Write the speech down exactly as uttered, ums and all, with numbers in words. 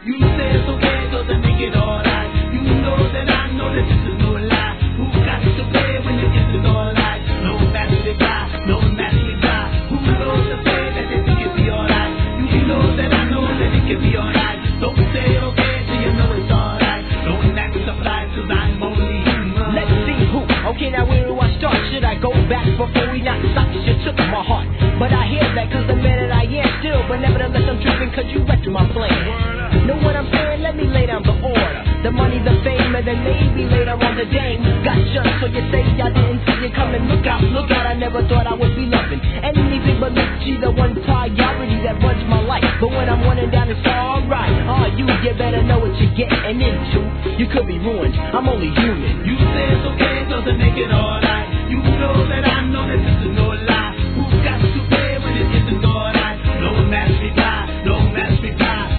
You say it's okay, doesn't make it alright. You know that I know that this is no lie. Who got to pay when it is alright? No matter the guy, no matter the guy. Who knows to say that they think it be alright? You know that I know that it can be alright. Don't say okay till you know it's alright. Don't act surprised cause I'm only human. Let's see who. Okay, now where do I start? Should I go back before we knock socks? You took my heart. But I hear that cause the man that I am still. But nevertheless I'm tripping cause you wrecked my plan. Know what I'm saying? Let me lay down the order. The money, the fame, and then maybe later on the game. Gotcha, so you say I didn't see you coming. Look out, look out, I never thought I would be loving anything but Mitchie, the one priority that runs my life. But when I'm running down, it's alright. Oh, you, you better know what you're getting into. You could be ruined, I'm only human.